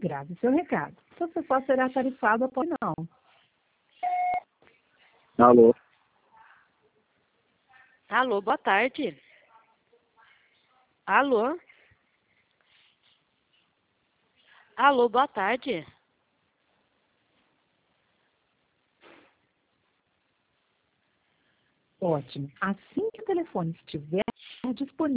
Grave seu recado. Você só será tarifado após não. Alô? Alô, boa tarde. Alô? Alô, boa tarde. Ótimo. Assim que o telefone estiver disponível,